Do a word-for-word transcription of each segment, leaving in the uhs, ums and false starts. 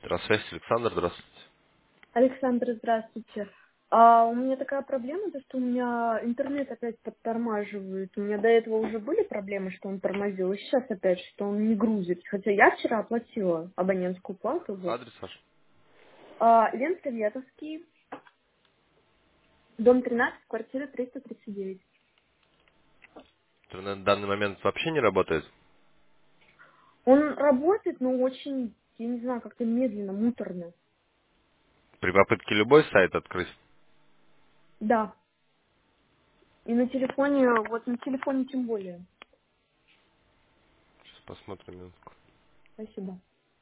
Связь, Александр, здравствуйте. Александр, здравствуйте. А, у меня такая проблема, то, что у меня интернет опять подтормаживает. У меня до этого уже были проблемы, что он тормозил, и сейчас опять, что он не грузит. Хотя я вчера оплатила абонентскую плату. Вот. Адрес ваш? А, Лен Советовский, дом тринадцать, квартира триста тридцать девять. Интернет в данный момент вообще не работает. Он работает, но очень, я не знаю, как-то медленно, муторно. При попытке любой сайт открыть. Да. И на телефоне, вот на телефоне тем более. Сейчас посмотрим минутку. Спасибо.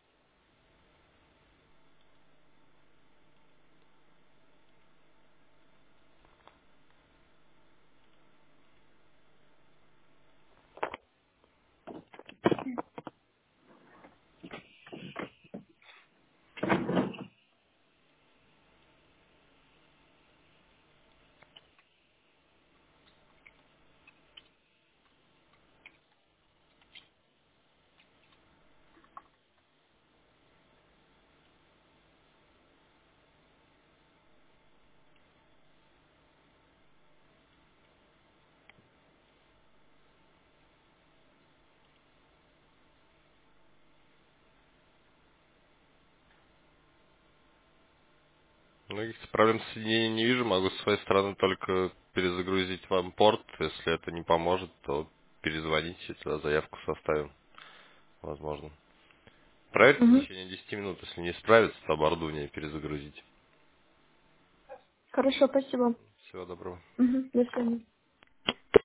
Ну, каких-то проблем с соединением не вижу. Могу с своей стороны только перезагрузить вам порт. Если это не поможет, то перезвоните, тогда заявку составим. Возможно. Проверьте в Угу. течение десяти минут. Если не справится, то оборудование перезагрузите. Хорошо, спасибо. Всего доброго. Угу. До свидания.